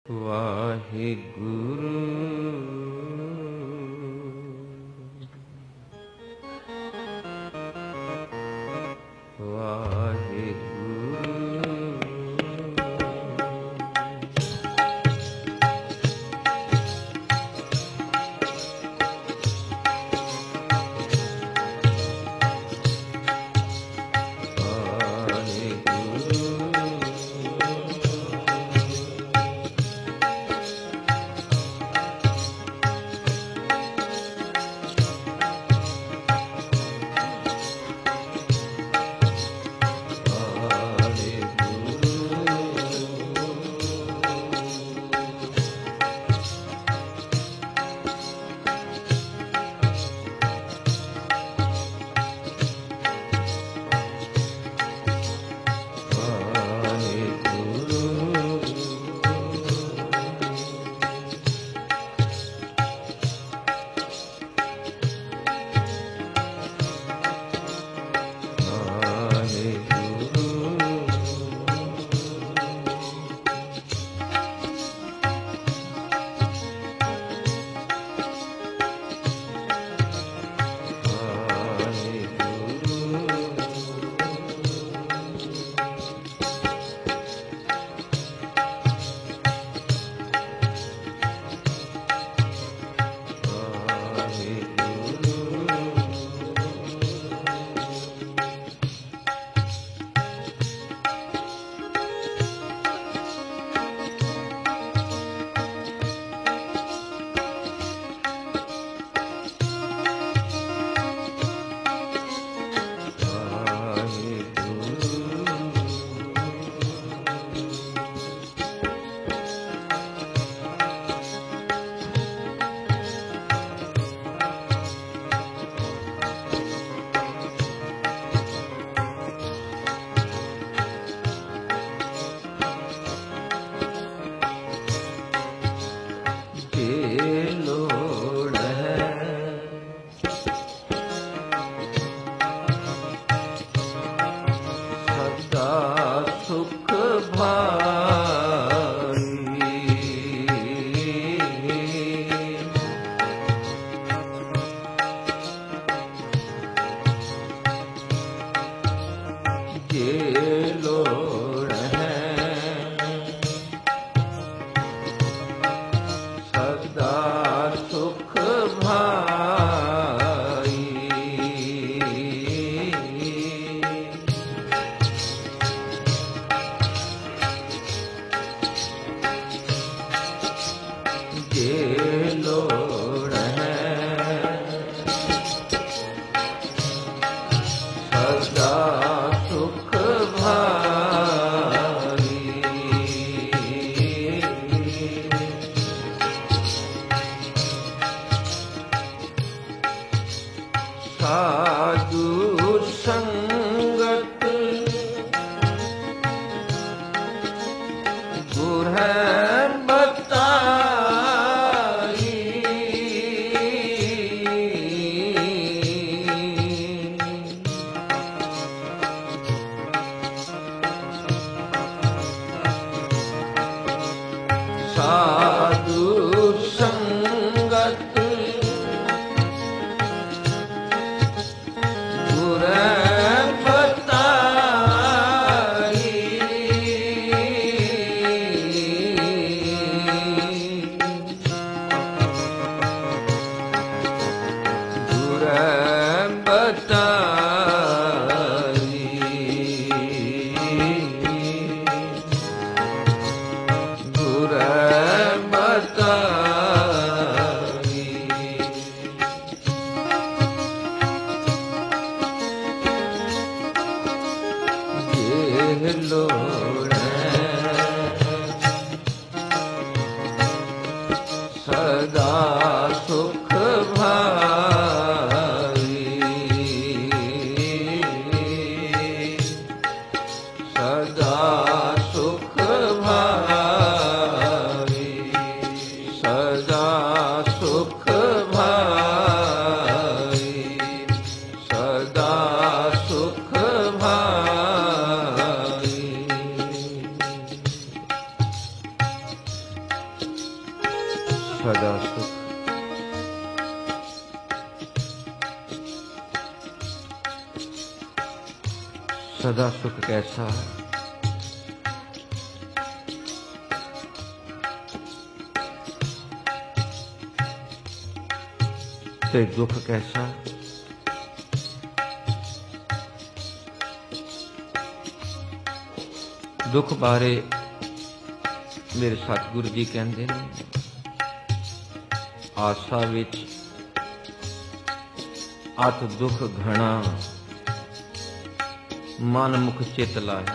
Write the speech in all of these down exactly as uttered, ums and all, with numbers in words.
Waheguru Ram सदा सुख। सदा सुख कैसा, ते दुख कैसा। दुख बारे मेरे सतगुरु जी कहते हैं, आसा विच अत दुख घना, मन मुख चित लाया।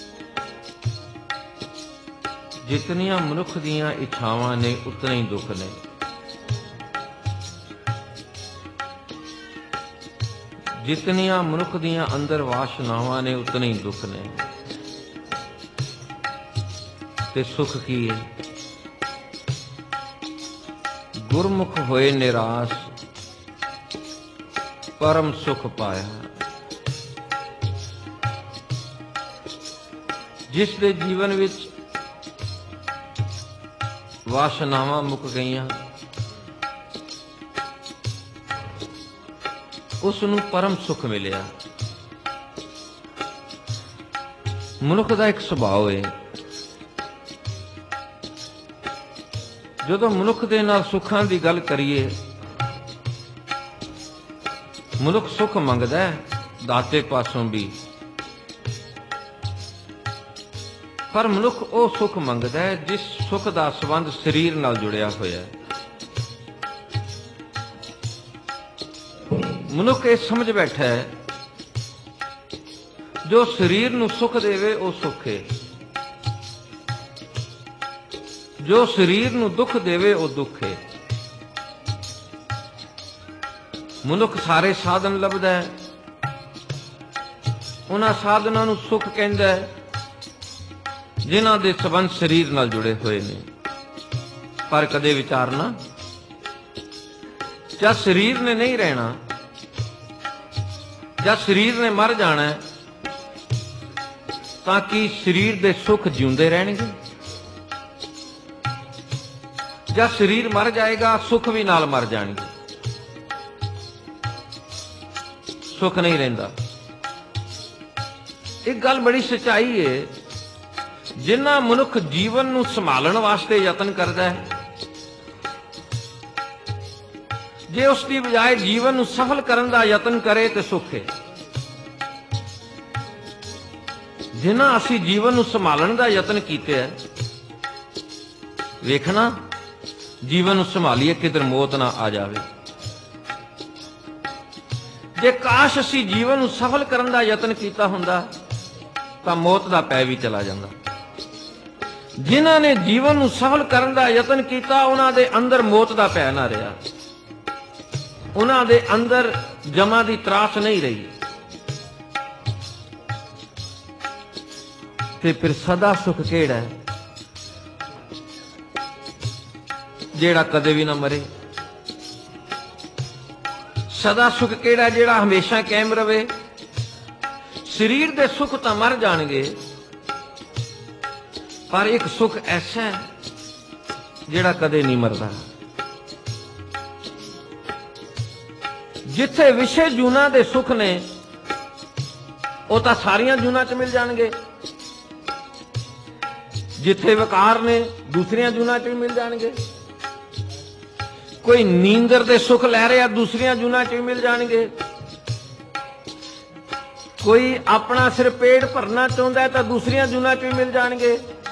जितनियां मनुख दियां इच्छावां ने उतने ही दुख ने। जितनियां मनुख दियां अंदर वासनावां ने उतने ही दुख ने। ते सुख की है, गुरमुख होए निराश, परम सुख पाया। जिस दे जीवन विच वासनावां मुक गईयां, उसनूं परम सुख मिलिया। मनुख दा एक सुभाव है, जदों मनुख दे नाल सुखां दी गल करिए, मनुख सुख मंगदा है दाते पासों भी, पर मनुख वो सुख मंगदा है जिस सुख दा संबंध शरीर नाल जुड़िया होया है। मनुख ये समझ बैठा है जो शरीर नूं सुख देवे वो सुख है, जो शरीर नूं दुख देवे वो दुख है। मनुख सारे साधन लभदा है, उन्हां साधनां नूं सुख कहंदा है जिन्हां दे संबंध शरीर नाल जुड़े हुए ने। पर कदे विचारना, जब शरीर ने नहीं रहना, जब शरीर ने मर जाना है, ताकि शरीर दे सुख जिउंदे रहणगे। जब शरीर मर जाएगा सुख भी नाल मर जाएंगे, सुख नहीं रहिंदा। एक गल बड़ी सच्चाई है, जिन्ना मनुख जीवन नूं संभालण वास्ते यतन करदा है, जे उसकी बजाय जीवन नूं सफल करन दा यतन करे तो सुख है। जिन्ना असीं जीवन नूं संभालण दा यतन कीते है, वेखना जीवन नूं संभालीए किधर मौत ना आ जावे। जे काश असीं जीवन नूं सफल करन दा यतन कीता हुंदा तां मौत दा पै भी चला जांदा। जिन्हां ने जीवन नूं सफल करन दा यतन कीता, उन्हां दे अंदर मौत दा पै ना रहा, उन्हां दे अंदर जमा दी त्रास नहीं रही। ते फिर सदा सुख केड़ा है, जेड़ा कदे भी ना मरे। सदा सुख केड़ा जेड़ा हमेशा कायम रवे। शरीर दे सुख तो मर जाणगे, पर एक सुख ऐसा है जेड़ा कदे नहीं मरदा। जिथे विषय जूना दे सुख ने, वो तो सारिया जूना च मिल जाणगे। जिथे विकार ने, दूसरिया जूना च भी मिल जाणगे। कोई नींदर दे सुख लै रहा, दूसरिया जूना च भी मिल जाणगे। कोई अपना सिर पेट भरना चाहता है तो दूसरिया जूना च भी मिल जाणगे।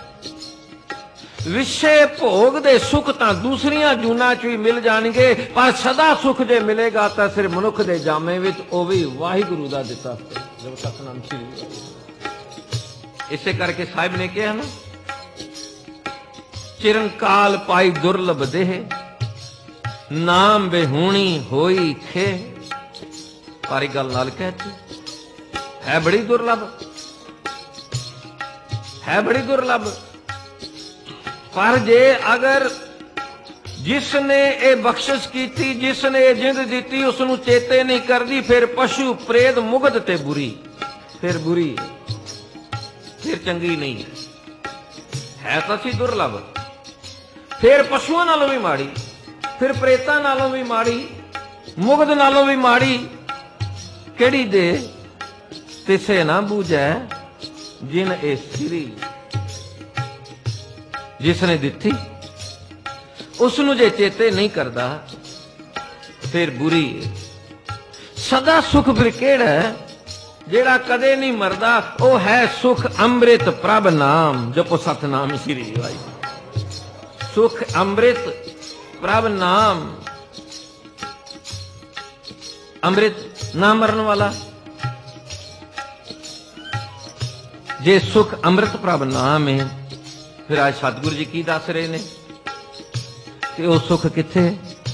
विषय भोग दे सुख तो दूसरिया जूना च भी मिल जाणगे, पर सदा सुख जे मिलेगा तो सिर मनुख दे जामे विच, ओ भी वाहिगुरु दा दिता। जब सतनाम श्री, इसे करके साहिब ने कहा ना, चिरंकाल पाई दुर्लभ देह, नाम बेहूणी होई खे। पारी गल नाल कहती है बड़ी दुर्लभ, है बड़ी दुर्लभ। पर जे अगर जिसने ये बख्शिश की थी, जिसने ये जिंद दी, उसनू चेते नहीं करती, फिर पशु प्रेत मुगध ते बुरी, फिर बुरी, फिर चंगी नहीं है। है तो सी दुर्लभ, फिर पशुओं नालों भी माड़ी, फिर प्रेतां नालों भी माड़ी, मुगध नालों भी माड़ी। केड़ी दे तिसे ना बूझै जिन ए सिरी, जिसने दिती उसनू जे चेते नहीं करता फिर बुरी है। सदा सुख फिर केड़ा है जेड़ा कदे नहीं मरदा, वो है सुख अमृत प्रभ नाम। जपो सतनाम श्री वाई। सुख अमृत प्रभ नाम। अमृत ना मरन वाला, जे सुख अमृत प्रभ नाम है, फिर आज सतगुरु जी की दस रहे ने कि वो सुख किथे?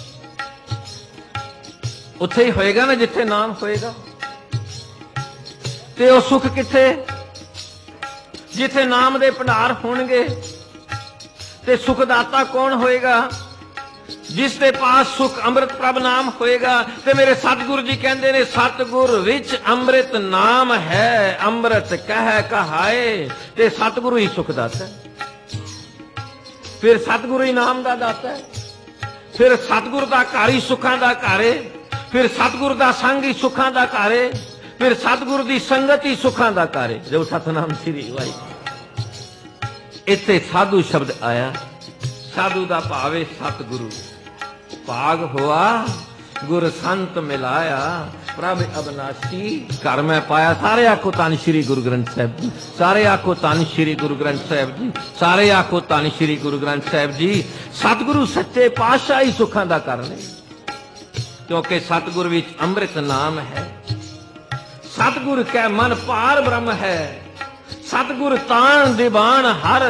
उत्थे ही होएगा ना जिथे नाम होएगा। ते वो सुख किथे? जिथे नाम दे भंडार होणगे। ते सुखदाता कौन होएगा? जिस दे पास सुख अमृत प्रभ नाम होएगा। ते मेरे सतगुरु जी कहंदे ने सतगुर विच अमृत नाम है, अमृत कह कहाए। ते सतगुरु ही सुख दाता है। फिर सतगुरु ही नाम दा दाता है। फिर सतगुरु दा घर ही सुखां दा घर है। फिर सतगुरु दा संग ही सुखां दा घर है। फिर सतगुरु दी संगत ही सुखां दा घर है। जो सतनाम श्री वाई। इत्थे साधु शब्द आया। साधु दा भावे सतगुरु। भाग हुआ गुर संत मिलाया, प्रभ अविनाशी घर में पाया। सारे आखो धन श्री गुरु ग्रंथ साहिब जी। सारे आखो धन श्री गुरु ग्रंथ साहिब जी। सारे आखो धन श्री गुरु ग्रंथ साहिब जी। सतगुरु सच्चे पातशाह ही सुखां दा घर ने, क्योंकि सतगुरु विच अमृत नाम है। सतगुरु कै मन पार ब्रह्म है। सतगुरु तान दीवान हर।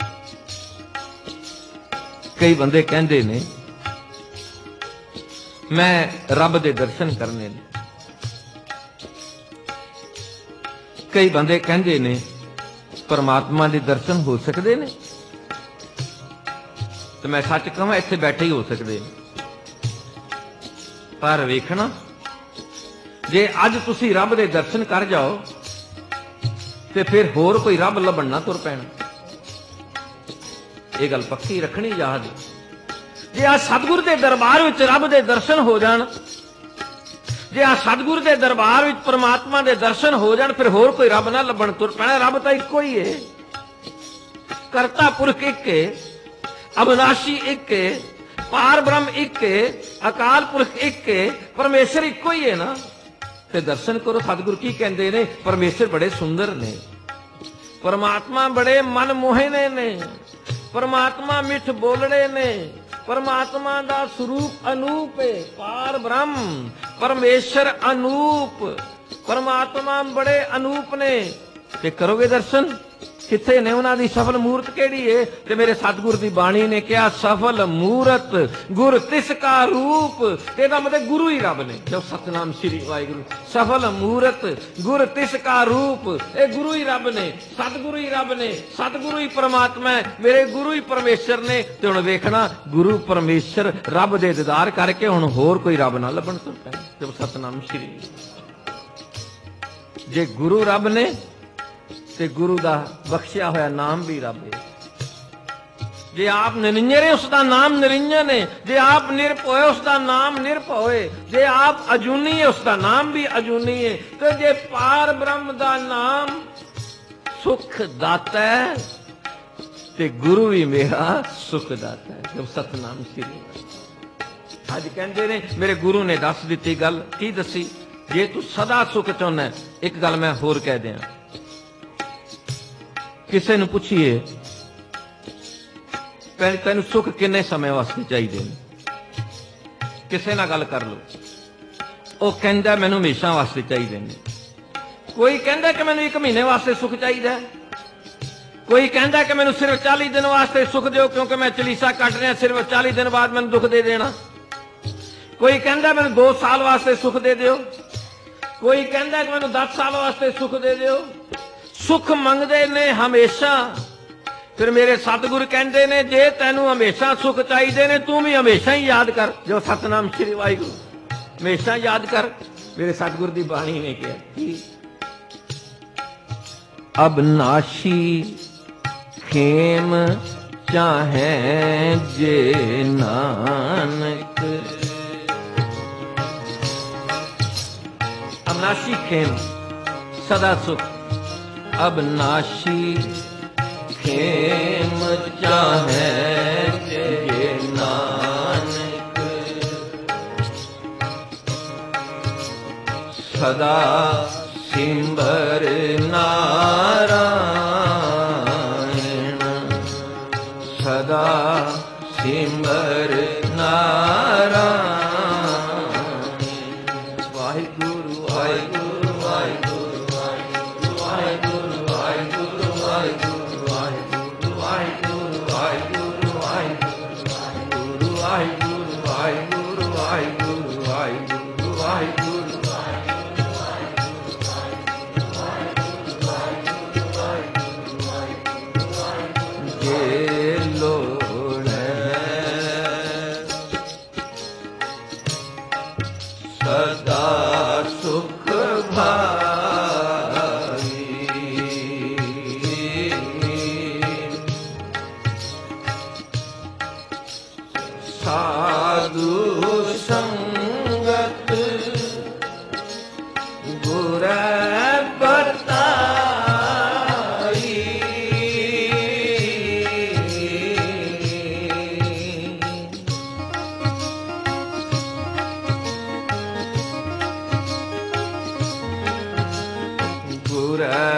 कई बंदे कहंदे ने मैं रब दे दर्शन करने ने। कई बंदे कहंदे ने परमात्मा दे दर्शन हो सकते ने। तो मैं सच कहां इत्थे बैठे ही हो सकते ने। पर वेखना जे अज तुसी रब दे दर्शन कर जाओ ते फिर होर कोई रब लभण ना तुर पैना। ये गल पक्की रखनी याद। जे आ सतगुरु दे दरबार विच रब दे दर्शन हो जाण, जे आ सतगुरु दे दरबार विच परमात्मा दे दर्शन हो जाण, फिर होर कोई रब ना लभण तुर पैना। रब तां इक्को ही है। करता पुरख एक है, अविनाशी एक है, पार ब्रह्म एक है, अकाल पुरख एक है, परमेश्वर इक्को ही है ना। ते दर्शन करो। सतगुरु की कहंदे ने परमेश्वर बड़े सुंदर ने, परमात्मा बड़े मन मोहने ने, परमात्मा मिठ बोलड़े ने, परमात्मा दा स्वरूप अनूप है। पार ब्रह्म परमेश्वर अनूप, परमात्मा बड़े अनूप ने। ते करोगे दर्शन किथे ने? उन्हां दी सफल मूरत केड़ी है? ते मेरे सतगुरु दी बाणी ने कहा सफल मूरत गुर तिसका रूप। तेरा मतलब गुरु ही रब ने। जो सतनाम श्री वाहिगुरु। सफल मूरत गुर तिसका रूप। ए गुरु ही रब ने, सतगुरु ही रब ने, सतगुरु ही परमात्मा है, मेरे गुरु ही परमेश्वर ने। ते हुण वेखना गुरु परमेश्वर रब दे दीदार करके हुण होर कोई रब ना लभण तुर पैना। जो सतनाम श्री। जे गुरु रब ने ते गुरु दा बख्शिया होया नाम भी रब है। जे आप निरंजन है उसका नाम निरंजन है। जे आप निरभय है उसका नाम निरभय है। जे आप अजूनी है उसका नाम भी अजूनी है। तो जे पार ब्रह्म दा नाम सुख दाता है ते गुरु भी मेरा सुख दाता है। जब सतनाम श्री। अज कहते ने मेरे गुरु ने दस दी गल की दसी। जे तू सदा सुख चाहना, एक गल मैं होर कह दिया। किसी नूं पुछिए तेन सुख किन्ने समय वास्ते चाहिए, किसी नाल गल कर लो, वो कहंदा मैनूं हमेशा वास्ते चाहिए ने। कोई कहंदा कि मैनूं एक महीने वास्ते सुख चाहिए, कोई कहंदा कि मैनूं सिर्फ चाली दिन वास्ते सुख दिओ क्योंकि मैं चलीसा कट रहा, सिर्फ चाली दिन बाद मैनूं दुख दे देना। कोई कहंदा मैनूं दो साल वास्ते सुख दे दिओ, कोई कहंदा कि मैनूं दस साल वास्ते सुख दे दिओ। सुख मंगदे ने हमेशा। फिर मेरे सतगुरु कहंदे ने जे तैनूं हमेशा सुख चाहिए ने तू भी हमेशा ही याद कर। जो सतनाम श्री वाहिगुरू, हमेशा याद कर। मेरे सतगुरु दी बाणी ने कहा अबनाशी खेम ਚਾਹੇ ਜੇ ਨਾਨਕ। अविनाशी खेम सदा सुख, अविनाशी खेम चाहे जे नानक। सदा सिमर नारायण, सदा सिमर नारायण। वाहिगुरु वाहिगुरु वाहिगुरु वाहिगुरु वाहिगुरु वाहिगुरु वाहिगुरु वाहिगुरु वाहिगुरु वाहिगुरु वाहिगुरु वाहिगुरु वाहिगुरु वाहिगुरु वाहिगुरु। सदा सुख भाई साधु संगत गुर बताई। गुर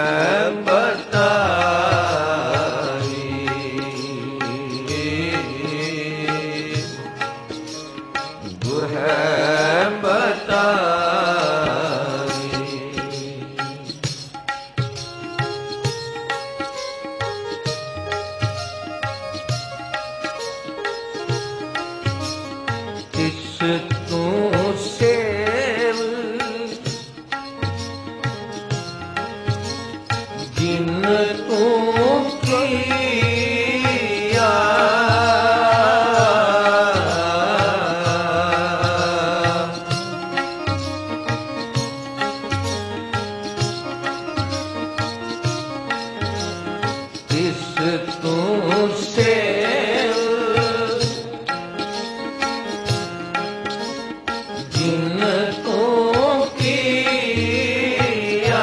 बताई, गुर बताई। तिस तू सेव जिन तू किया, तिस तू सेव जिन तू किया।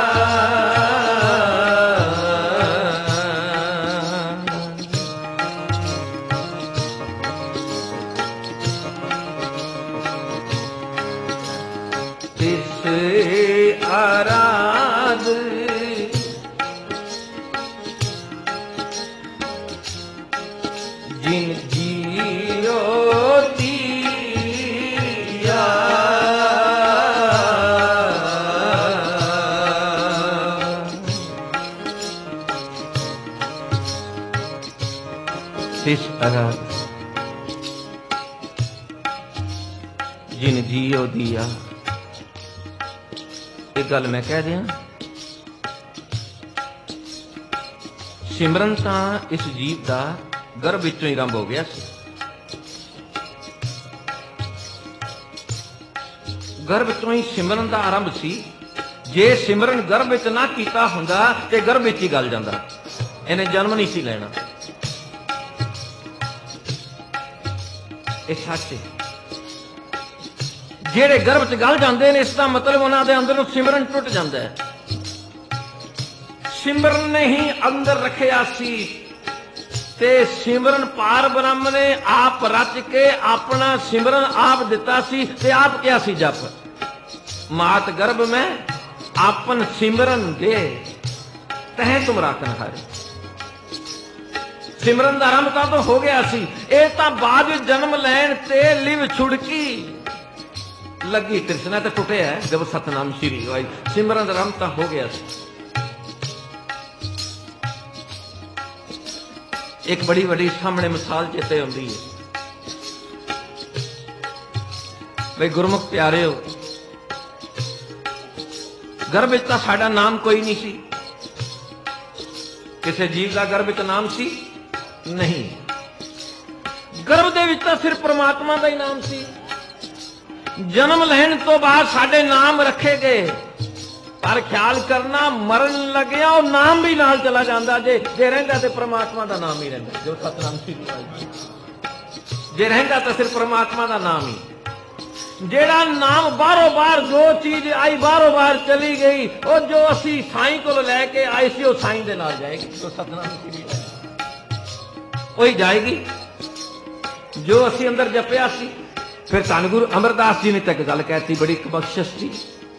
तिस आराध जिन जियो दिया। तिस आराध जिन जियो दिया। एक गल मैं कह दिया, सिमरन तां इस जीव दा गर्भ विचों ही आरंभ हो गया सी। गर्भ चों ही सिमरन दा आरंभ सी। जे सिमरन गर्भ विच ना कीता हुंदा ते गर्भ विच ही गल जांदा, इहने जन्म नहीं सी लेना। इह सच है। ਜਿਹੜੇ ਗਰਭ ਚ ਗਲ ਜਾਂਦੇ ਨੇ, ਇਸ ਦਾ ਮਤਲਬ ਉਹਨਾਂ ਦੇ ਅੰਦਰੋਂ ਸਿਮਰਨ ਟੁੱਟ ਜਾਂਦਾ ਹੈ। ਸਿਮਰਨ ਨੇ ਹੀ ਅੰਦਰ ਰੱਖਿਆ ਸੀ ਤੇ ਸਿਮਰਨ ਪਾਰ ਬ੍ਰਹਮ ਨੇ ਆਪ ਰਚ ਕੇ ਆਪਣਾ ਸਿਮਰਨ ਆਪ ਦਿੱਤਾ ਸੀ ਤੇ ਆਪ ਕਿਹਾ ਸੀ ਜਪ ਮਾਤ ਗਰਭ ਮੈਂ ਆਪਨ ਸਿਮਰਨ ਦੇ ਤਹਿ ਤੁਮ ਰਾਖਨ ਹਾਰੇ। ਸਿਮਰਨ ਦਾ ਆਰੰਭ ਤਾਂ ਹੋ ਗਿਆ ਸੀ। ਇਹ ਤਾਂ ਬਾਅਦ ਵਿੱਚ ਜਨਮ ਲੈਣ ਤੇ ਲਿਵ ਛੁੜਕੀ लगी कृष्णा तो टुटे है जब सतनाम श्री आई। सिमरन राम तो हो गया सी। एक बड़ी बड़ी सामने मिसाल चेते आती है। भाई गुरमुख प्यारे हो, गर्भ विच तां साडा नाम कोई नहीं सी। किसी जीव का गर्भ विच नाम सी नहीं। गर्भ दे विच तां सिर्फ परमात्मा का ही नाम सी। जन्म लैण तो बाद साडे नाम रखे गए, पर ख्याल करना मरण लग्या और नाम भी नाल चला जाता जे जे रहिंदा ते परमात्मा दा नाम ही रहिंदा जो सतनाम श्री वाहिगुरू जे रहिंदा तो सिर्फ परमात्मा दा नाम ही जेड़ा नाम बारों बार जो चीज आई बारों बार चली गई और जो असी साईं को लैके आए सी वो साईं दे नाल जाएगी जो सतनाम श्री वाहिगुरू वही जाएगी जो असी अंदर जपिया सी। फिर धन गुरु अमरदास जी ने तक गल कहती बड़ी बख्शिश थी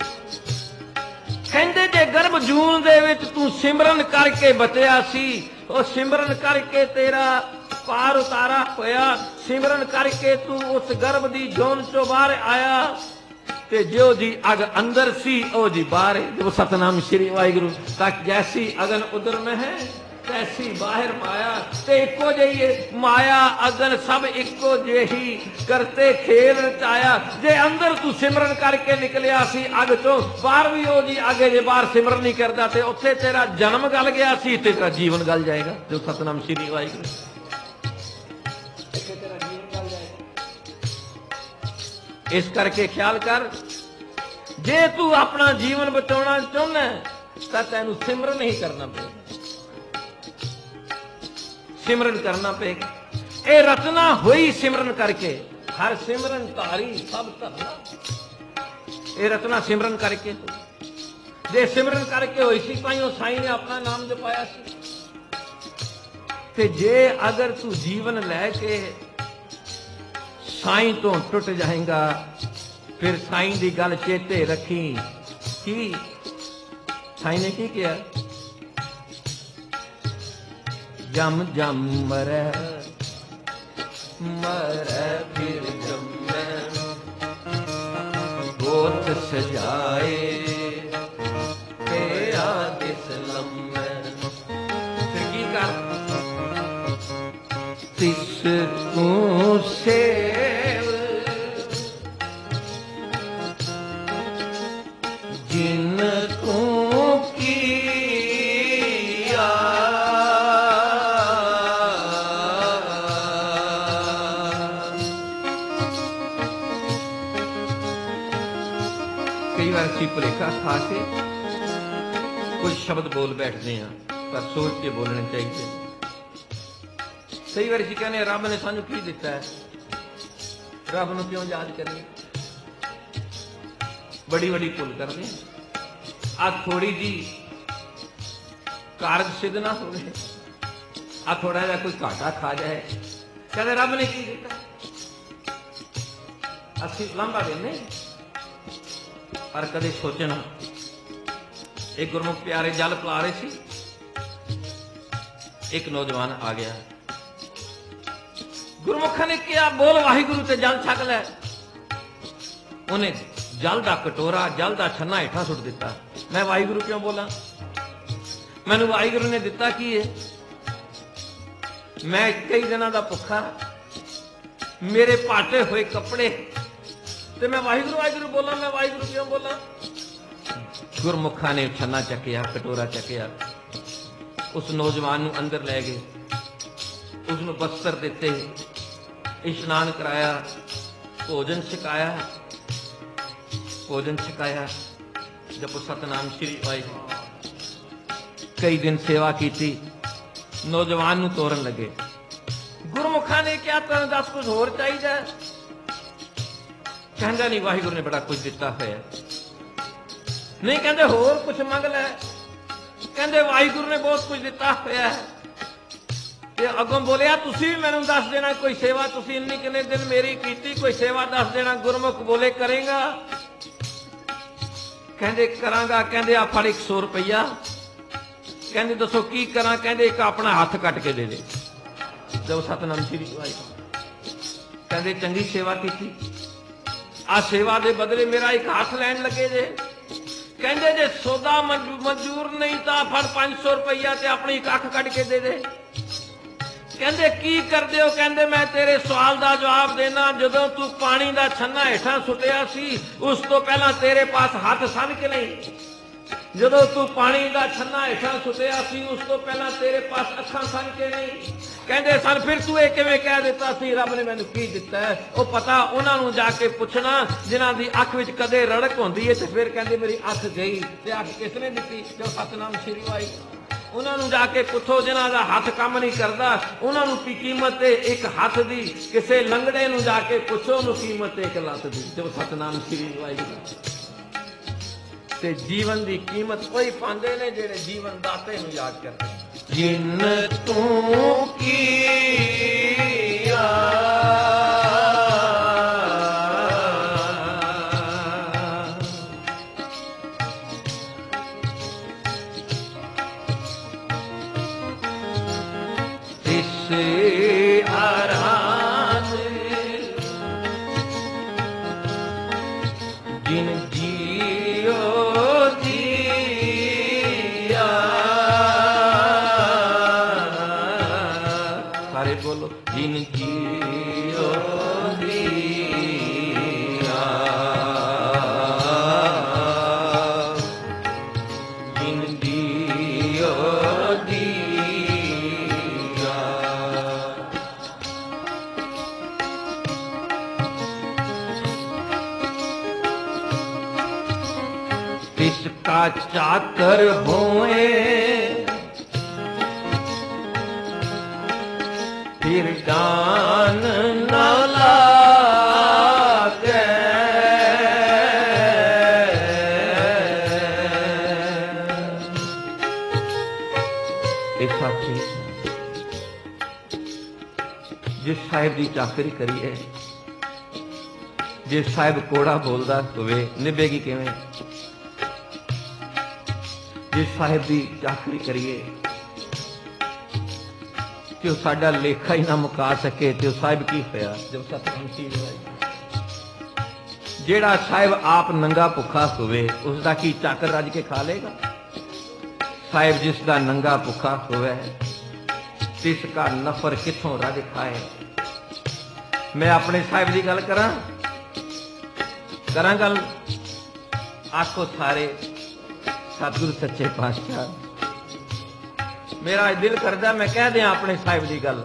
कहंदे जे गर्भ जून दे विच तू सिमरन करके बचिया सी ओ सिमरन करके तेरा पार उतारा होया सिमरन करके तू उस गर्भ दी जून चो बाहर आया ते जो जी अग अंदर सी ओ जी बाहर जो सतनाम श्री वाहिगुरू तक जैसी अगन उदर में है तैसी बाहर माया ते इको जही माया अगन सब इको जेही करते खेल रचाया जे अंदर तू सिमरन करके निकलिया सी अग चो बाहर भी हो जी आगे जे बाहर सिमरन नहीं करता ते उत्थे तेरा जन्म गल गया सी ते तेरा जीवन गल जाएगा जो सतनाम श्री वाहिगुरू तेरा जीवन गल जाएगा। इस करके ख्याल कर जे तू अपना जीवन बचाना चाहना तां तैनूं सिमरन ही करना पड़ेगा सिमरन करना पेगा ये रचना हुई सिमरन करके हर सिमरन तारी सब धरना ये रचना सिमरन करके जे सिमरन करके हुई सी भाई साईं ने अपना नाम जपाया सी ते जे अगर तू जीवन लैके साईं तो टुट जाएगा फिर साईं दी गल चेते रखी की साईं ने की किया जम जम मरै मरै फिर जमै गोत सजाए तेरा दिस लम्मै फिर की कर तिस तू सेव जिन तू भुलेखा खा के कुछ शब्द बोल बैठते हैं पर सोच के बोलने चाहिए। कई बार जी कहने रब ने सानू की दिता है रब नूं क्यों याद करनी बड़ी बड़ी भुल करते हैं आ थोड़ी जी कारज सिद्ध ना हो गए आ थोड़ा जा कोई घाटा खा जाए कहते रब ने की दिता असी लांभा देने पर कदे सोचना एक गुरमुख प्यारे जल पिला रहे सी एक नौजवान आ गया गुरमुखा ने क्या बोल वाहिगुरू ते जल छक लै उन्हें जल दा कटोरा जल दा छन्ना हेठा सुट दिता मैं वाहिगुरू क्यों बोला मैनू वाहिगुरू ने दिता की है मैं कई दिनों का भुखा मेरे पाटे हुए कपड़े ते मैं वाहिगुरू वाहिगुरू बोला मैं वाहिगुरू क्यों बोला गुरमुखा ने छन्ना चकिया कटोरा चकिया उस नौजवान नूं अंदर लै गए उसनूं बस्तर दिते इशनान कराया भोजन छकाया भोजन छकाया जब सतनाम श्री वाहिगुरू कई दिन सेवा की नौजवान नूं तोरन लगे गुरमुखा ने क्या तेन दस कुछ होर चाहिए कहता नहीं वाहिगुरू ने बड़ा कुछ दिता है नहीं कहते होर कुछ मंग लै कहते वाहिगुरू ने बहुत कुछ दिता है अगों बोलिया तुसी भी मैनू दस देना कोई सेवा तुसी इन्नी किन्ने दिन मेरी कीती कोई सेवा दस देना गुरमुख बोले करेगा कहते करांगा कहते आ फड़ एक सौ रुपया कहते दसो की करा कहते एक अपना हाथ कट के दे दे जब सतनाम श्री वाहिगुरू कहते चंगी सेवा की आ सेवा दे बदले मेरा एक हाथ लैन लगे जे कहते जे सौदा मंजूर नहीं था फड़ पांच सौ रुपया ते अपनी एक अख कट के दे दे कहते की करते हो कहते मैं तेरे सवाल का जवाब देना जदों तू पानी का छन्ना हेठा सुटिया सी उस तो पहला तेरे पास हाथ सन के नहीं जदों तू पानी का छन्ना हेठा सुटिया सी उस तो पहला तेरे पास अखां सन के नहीं ਕਹਿੰਦੇ ਸਨ ਫਿਰ ਤੂੰ ਇਹ ਕਿਵੇਂ ਕਹਿ ਦਿੱਤਾ ਸੀ ਰੱਬ ਨੇ ਮੈਨੂੰ ਕੀ ਦਿੱਤਾ ਹੈ? ਉਹ ਪਤਾ ਉਹਨਾਂ ਨੂੰ ਜਾ ਕੇ ਪੁੱਛਣਾ ਜਿਨ੍ਹਾਂ ਦੀ ਅੱਖ ਵਿੱਚ ਕਦੇ ਰੜਕ ਹੁੰਦੀ ਹੈ ਤੇ ਫਿਰ ਕਹਿੰਦੇ ਮੇਰੀ ਅੱਖ ਗਈ, ਤੇ ਅੱਖ ਕਿਸ ਨੇ ਦਿੱਤੀ? ਜੋ ਸਤਨਾਮ ਸ਼੍ਰੀ ਵਾਹਿਗੁਰੂ। ਉਹਨਾਂ ਨੂੰ ਜਾ ਕੇ ਪੁੱਛੋ ਜਿਨ੍ਹਾਂ ਦਾ ਹੱਥ ਕੰਮ ਨਹੀਂ ਕਰਦਾ, ਉਹਨਾਂ ਨੂੰ ਕੀ ਕੀਮਤ ਹੈ ਇੱਕ ਹੱਥ ਦੀ? ਕਿਸੇ ਲੰਗੜੇ ਨੂੰ ਜਾ ਕੇ ਪੁੱਛੋ ਉਹਨੂੰ ਕੀਮਤ ਹੈ ਇੱਕ ਲੱਤ ਦੀ। ਜੋ ਸਤਨਾਮ ਸ਼੍ਰੀ ਵਾਹਿਗੁਰੂ। ਤੇ ਜੀਵਨ ਦੀ ਕੀਮਤ ਕੋਈ ਪਾਉਂਦੇ ਨੇ ਜਿਹੜੇ ਜੀਵਨ ਦਾਤੇ ਨੂੰ ਯਾਦ ਕਰਦੇ। ਜਿਨ ਤੂੰ ਕੀਆ ਤਿਸ ਆਰਾਧ ਜਿਨ बोलो जिन जियो दिया जिन जियो दिया तिसका चाकर होए फिर दान न लागे। ਇਹ ਸਾਚੀ ਜਿਸ ਸਾਹਿਬ ਦੀ ਚਾਕਰੀ ਕਰੀਏ, ਜੇ ਸਾਹਿਬ ਕੋੜਾ ਬੋਲਦਾ ਹੋਵੇ ਨਿਭੇਗੀ ਕਿਵੇਂ? ਜੇ ਸਾਹਿਬ ਦੀ ਚਾਕਰੀ ਕਰੀਏ ਤੇ ਉਹ ਸਾਡਾ ਲੇਖਾ ਹੀ ਨਾ ਮੁਕਾ ਸਕੇ ਤੇ ਉਹ ਸਾਹਿਬ ਕੀ ਹੋਇਆ? ਜਦ ਸਤਿਗੁਰੂ ਸ਼੍ਰੀ ਵਾਹਿਗੁਰੂ। ਜਿਹੜਾ ਸਾਹਿਬ ਆਪ ਨੰਗਾ ਭੁੱਖਾ ਹੋਵੇ ਉਸ ਦਾ ਕੀ ਚਾਕਰ ਰੱਜ ਕੇ ਖਾ ਲੇਗਾ? ਸਾਹਿਬ ਜਿਸ ਦਾ ਨੰਗਾ ਭੁੱਖਾ ਹੋਵੇ ਤਿਸ ਕਾ ਨਫਰ ਕਿੱਥੋਂ ਰੱਜ ਖਾਏ? ਮੈਂ ਆਪਣੇ ਸਾਹਿਬ ਦੀ ਗੱਲ ਕਰਾਂ ਕਰਾਂ ਗੱਲ ਆਖੋ ਸਾਰੇ ਸਤਿਗੁਰੂ ਸੱਚੇ ਪਾਤਸ਼ਾਹ। ਮੇਰਾ ਦਿਲ ਕਰਦਾ ਮੈਂ ਕਹਿ ਦਿਆਂ ਆਪਣੇ ਸਾਹਿਬ ਦੀ ਗੱਲ।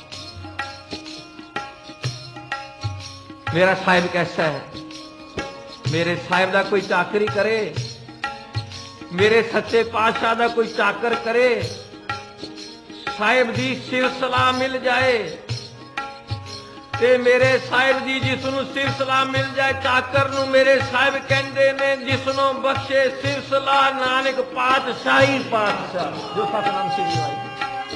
ਮੇਰਾ ਸਾਹਿਬ ਕੈਸਾ ਹੈ? ਮੇਰੇ ਸਾਹਿਬ ਦਾ ਕੋਈ ਚਾਕਰੀ ਕਰੇ, ਮੇਰੇ ਸੱਚੇ ਪਾਤਸ਼ਾਹ ਦਾ ਕੋਈ ਚਾਕਰ ਕਰੇ, ਸਾਹਿਬ ਦੀ ਸਿਰ ਸਲਾਹ ਮਿਲ ਜਾਏ ਤੇ ਮੇਰੇ ਸਾਹਿਬ ਦੀ ਜਿਸ ਨੂੰ ਸਿਰ ਸਲਾਹ ਮਿਲ ਜਾਏ ਚਾਕਰ ਨੂੰ ਮੇਰੇ ਸਾਹਿਬ ਕਹਿੰਦੇ ਨੇ ਜਿਸ ਨੂੰ ਬਖਸ਼ੇ ਸਿਰ ਸਲਾਹ ਨਾਨਕ ਪਾਤਸ਼ਾਹੀ ਪਾਤਸ਼ਾਹ। ਜੋ ਸਤਨਾਮ ਸ਼੍ਰੀ ਵਾਹਿਗੁਰੂ।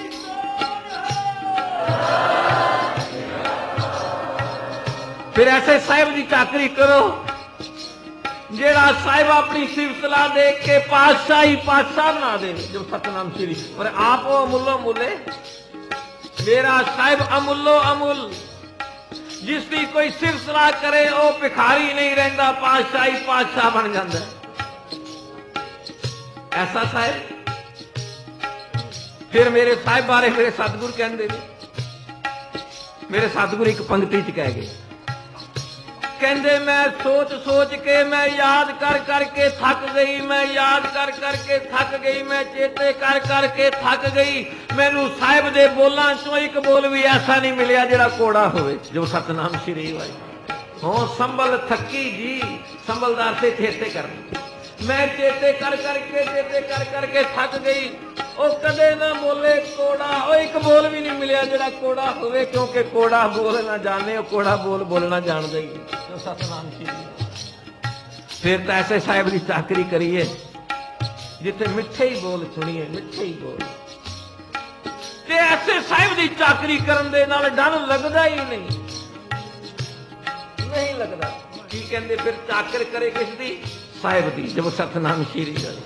फिर ऐसे साहिब की चाकरी करो जेड़ा साहिब अपनी सिर सलाह दे के पातशाही पातशाह बना दे। जो सतनाम श्री और आप वो अमुलो मुले मेरा साहिब अमुलो अमुल जिसकी कोई सिर सलाह करे वो भिखारी नहीं रहता, पातशाही पातशाह बन जाता है। ऐसा साहिब। फिर मेरे साहिब बारे मेरे सतगुरु कहते हैं, मेरे सतगुरु एक पंक्ति च कह गए, कहते मैं सोच सोच के मैं याद कर करके थक गई, मैं याद कर करके थक गई, मैं चेते कर करके थक गई। मैनू साहिब दे बोलां चों एक बोल भी ऐसा नहीं मिलिया जिहड़ा कोड़ा होवे। जो सतनाम श्री वाहिगुरू। हो संभल थकी जी, संभलदार से चेते कर, मैं चेते कर करके चेते कर करके थक गई। ਉਹ ਕਦੇ ਨਾ ਬੋਲੇ ਕੋੜਾ, ਉਹ ਇੱਕ ਬੋਲ ਵੀ ਨਹੀਂ ਮਿਲਿਆ ਜਿਹੜਾ ਕੋੜਾ ਹੋਵੇ, ਕਿਉਂਕਿ ਕੋੜਾ ਬੋਲ ਨਾ ਜਾਣੇ, ਉਹ ਕੋੜਾ ਬੋਲ ਬੋਲਣਾ ਜਾਣਦਾ ਹੀ। ਸਤਨਾਮ ਸ਼੍ਰੀ। ਫਿਰ ਤਾਂ ਐਸੇ ਸਾਹਿਬ ਦੀ ਚਾਕਰੀ ਕਰੀਏ ਜਿੱਥੇ ਮਿੱਠੇ ਹੀ ਬੋਲ ਸੁਣੀਏ, ਮਿੱਠੇ ਹੀ ਬੋਲ। ਤੇ ਐਸੇ ਸਾਹਿਬ ਦੀ ਚਾਕਰੀ ਕਰਨ ਦੇ ਨਾਲ ਡਰ ਲੱਗਦਾ ਹੀ ਨਹੀਂ, ਨਹੀਂ ਲੱਗਦਾ। ਕੀ ਕਹਿੰਦੇ ਫਿਰ ਚਾਕਰ ਕਰੇ ਕਿਸ ਦੀ? ਸਾਹਿਬ ਦੀ। ਜਬ ਸਤਨਾਮ ਸ਼੍ਰੀ ਵਾਹਿਗੁਰੂ।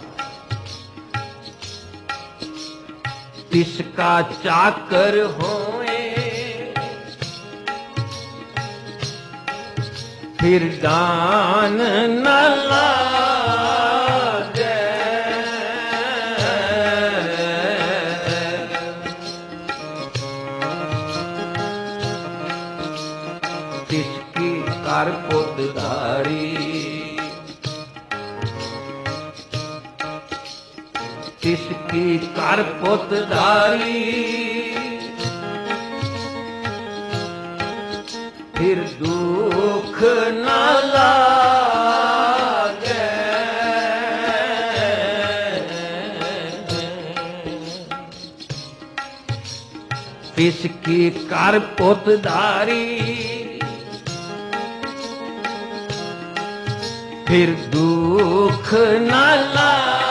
तिसका चाकर होए फिर दान न लागे। तिसकी कर पुतधारी तिसकी कर पुतधारी फिर दुख न लागे। किसकी कर पोतदारी फिर दुख न लागे।